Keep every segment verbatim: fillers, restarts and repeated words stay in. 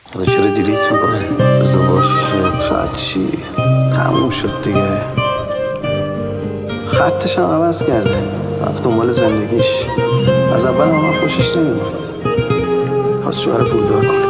حالا چرا دیلیت میکنه؟ بذار باشید رد چی؟ تموم شد دیگه. خطش هم عوض کرده، رفت دنبال زندگیش. از اول هم من خوشش نمیاد، خواست شوهر پولدار کنه.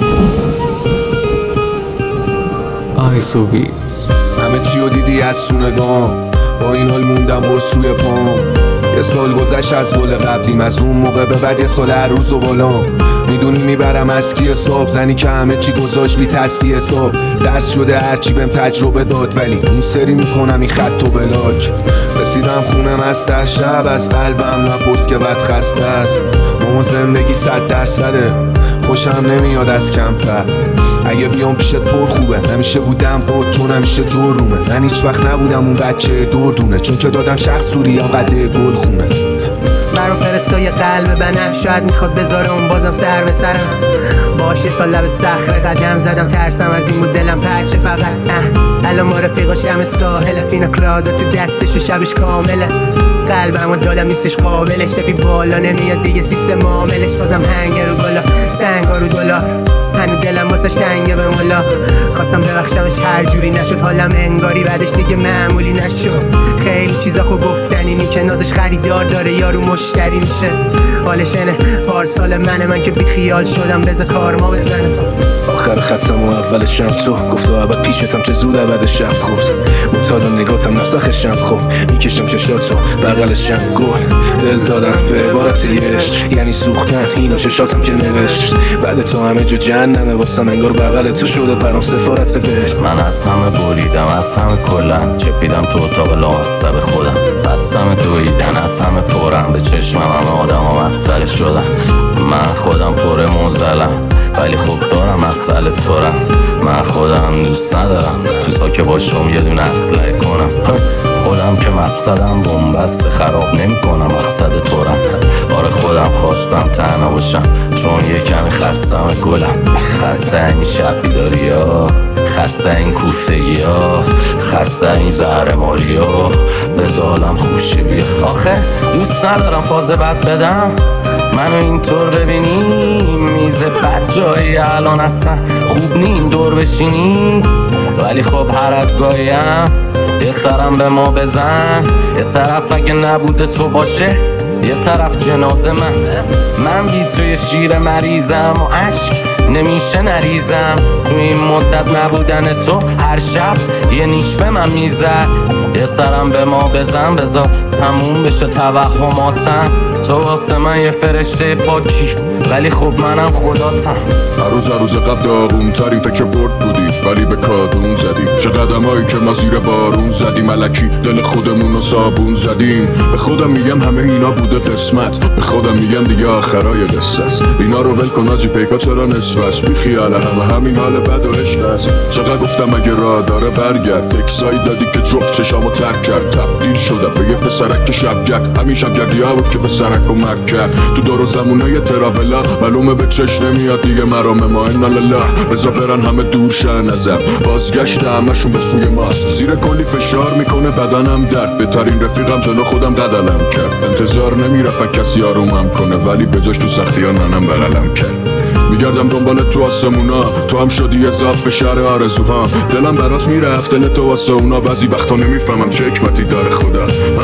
آی صوبی همه چی رو دیدی از سونگام، با این حال موندم بس روی پام. یه سال گذشت از گل قبلیم، از اون موقع به بعد یه سال هر روز و بالام. میدونی میبرم از کی حساب، زنی که همه چی گذاشت بی تسبیح حساب. درس شده هرچی بهم تجربه داد، ولی این سری میکنم این خط و بلاک. رسیدم خونم از ده شب، از قلبم نپرس که بد خسته است. ماما زندگی صد درصده، خوشم نمیاد از کمتر. اگه بیام پیشت پر خوبه، همیشه بودم خود چون همیشه جرومه. من هیچ وقت نبودم اون بچه دردونه، چون که دادم شخص سوری یا قده گل خونه. برام فرستای قلب بنفش، شاید میخواد بذاره اون بازم سر به سرم. باش یه سال لب صخره قدم زدم، ترسم از این بود دلم پرچه فقط. اه الان ما رفیقاش دم ساحله، پینا کلادا تو دستش و شبش کامله. قلبم و دادم نیستش قابلش، تپی بالا نمیاد دیگه سیستم عاملش. بازم هنگ رو بالا سنگا رو دلار، هنو دلم واسش تنگه به مولا. خواستم ببخشمش هر جوری نشد، حالم انگاری بعدش دیگه معمولی نشد. خیلی چیزا خو گفتنی نی که نازش خریدار داره یارو مشتری میشه. حالشنه پارسال منه من که بیخیال شدم، بذار کارما بزنه. آخر ختم و اولشم تو گفت و اول پیشتم چه زود بعد شب خورد. معتاد نگاتم نسخشم خوب میکشم چشاتو بغلشم گل. دل دادم به عبارت یشت، یعنی سوختن اینو چشاتم که نوشت. بعد تو همه جا جهنمه واسم، انگار بغل تو شده برام سفارت بهشت. من از همه بریدم از همه کلم، چپیدم تو اتاق لامصب خودم. بستم دویدن از همه پرم، به چشمم همه آدم ها مسخره شدم. من خودم پر موزلم ولی خوب دارم مسئله تورم. من خودم دوست ندارم تو ساکه باشم یه دونه اسلحه کنم. خودم که مقصدم بومبست، خراب نمی کنم مقصد تورم. آره خودم خواستم تنها باشم چون یه کمی خستم گلم. خسته این شب بیداری ها، خسته این کوفتگی ها، خسته این زهر مالی ها، به ظالم خوشی بیا. آخه دوست ندارم فاز بد بدم، منو اینطور ببینی میز بد جایی الان اصلا خوب نیم دور بشینی. ولی خب هر از گاهیم یه سرم به ما بزن، یه طرف اگه نبوده تو باشه یه طرف جنازه من. من بی توی شیر مریضم و عشق نمیشه نریزم. تو این مدت نبودن تو هر شب یه نیش به من میزد. یه سرم به ما بزن بذار تموم بشه توهماتم. تو واسه من یه فرشته پاکی ولی خب منم خداتم. هر روز هر روز قبل داغون ترین فکر برد بودی ولی به کادون زدیم. چه قدم هایی که ما زیر بارون زدیم، ملکی دل خودمون رو صابون زدیم. به خودم میگم همه اینا بوده قسمت، به خودم میگم دیگه آخرای قصه است. اینا رو ول کن آجی پیکا چرا نصف است. بی خیال همه همین حال بد و عشق است. چقدر گفتم اگه راه داره برگرد، تکسایی دادی که جفت چشامو ترک کرد. تبدیل شدم به یه پسرک که شب گرد، همین شب گردی ها بود که پسرک کمک کرد. تو دور و زمونه تراولا معلومه به چشم نمیاد دیگه مرام ما اینا لله. رضا برن همه دور شن ازم، بازگشت همشون به سوی ماست. زیر کلی فشار میکنه بدنم درد، بهترین رفیقم جلو خودم قدلم کرد. انتظار نمیرفت کسی آرومم کنه ولی بجاش تو سختی ها ننم بغلم کرد. میگردم دنبال تو آسمونا، تو هم شدی اضافه شهر آرزوها. دلم برات میرفت دل تو واسه اونا، بعضی وقتا نمیفهمم چه حکمتی داره خدا.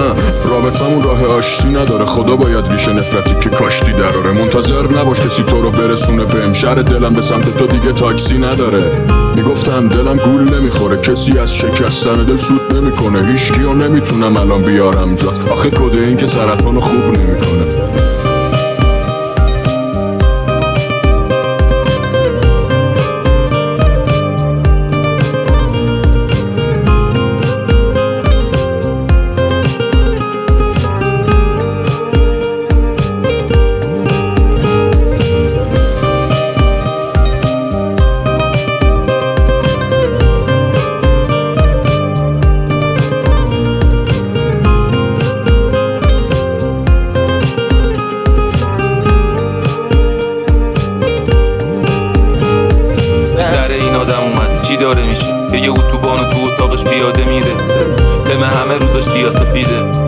رابطمون راه آشتی نداره، خدا باید ریشه نفرتی که کاشتی دراره. منتظر نباش کسی تو رو برسونه بهم، شهر دلم به سمت تو دیگه تاکسی نداره. میگفتم دلم گول نمیخوره، کسی از شکستن دل سود نمیکنه. هیچکیو نمیتونم الان بیارم جات، آخه کده این که سرطانو خوب نمیکنه. داره میشه که یه اتوبان و تو اتاقش پیاده میره. تم همه روزاش سیاسفیده، هیچ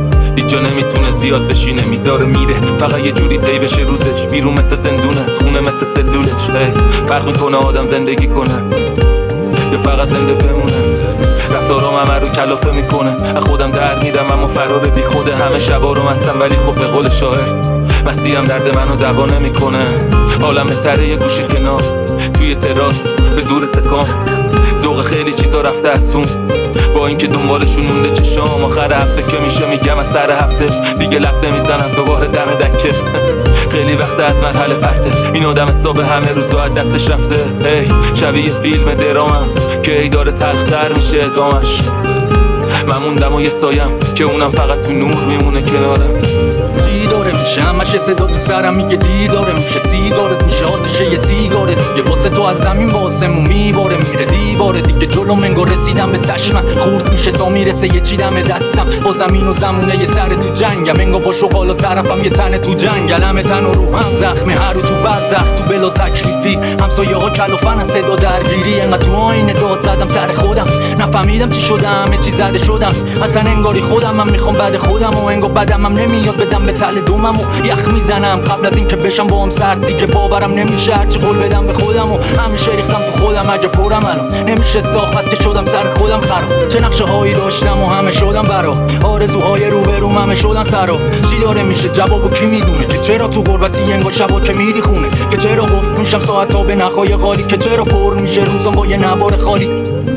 هیچ جا نمیتونه زیاد بشینه، میذاره میره فقط یه جوری طی بشه روزش. بیرون مثل زندونه، خونه مثل سلولش. فرق میکنه آدم زندگی کنه یا فقط زنده بمونه. رفتارام همه رو کلافه میکنه، از خودم در میرم اما فرار بی خوده. همه شبا رو مستم ولی خب به قول شاعر مستی هم درد منو دوا نمیکنه. حالم بهتره یه گوشه کنار توی تراس به زور سکام. ذوق خیلی چیزا رفته از تون، با اینکه دنبالشون مونده چشام. آخر هفته که میشه میگم از سر هفته دیگه لب نمیزنم دوباره دم دکه. خیلی وقت از مرحله پرته این آدم حساب همه روزا از دستش رفته. ای شبیه فیلم درامم که ای داره تلختر میشه ادامش. من موندم و یه سایم که اونم فقط تو نور میمونه کنارم. دیداره میشه همش صدا تو سرم میگه دیداره میشه. سیگارت میشه آتیشه یه سیگاره دیگه، واسه تو از زمین با آسمون میباره. میره دیواره دیگه جلو منگو رسیدم به چشمم. خورد میشه تا میرسه یه چی دم دستم. با زمین و زمونه یه سر تو جنگم. انگا با شغال و طرفم یه تن تو جنگل. همه تن و رو هم زخمه، هر رو تو برزخ تو بلا تکلیفی. همسایه ها کلافن از صدا درگیری. انقدر تو آینه داد زدم سر خودم، نفهمیدم چی شدم همه چی زده شدم. اصلا انگاری خودم من میخوام بعد خودم و انگار بدم هم نمیاد بدم به تل دومم و یخ میزنم قبل از این که بشم با هم سرد. دیگه باورم نمیشه هرچی قول بدم به خودم و همیشه ریختم تو خودم. اگه پرم الان نمیشه ساخت بس که شدم سر خودم خراب. چه نقشه هایی داشتم و همه شدم برا، آرزوهای رو به روم همه شدن سرا. چی داره میشه جوابو کی میدونه که چرا تو غربتی انگار شبا که میری خونه. که چرا گفت میشم ساعت ها به نخای خالی. که چرا پر میشه روزم با یه نوار خالی.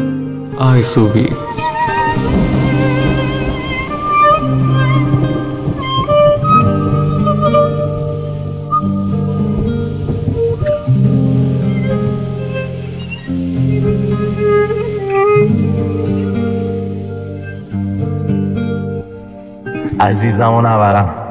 آیسوبی عزیزم و نبرم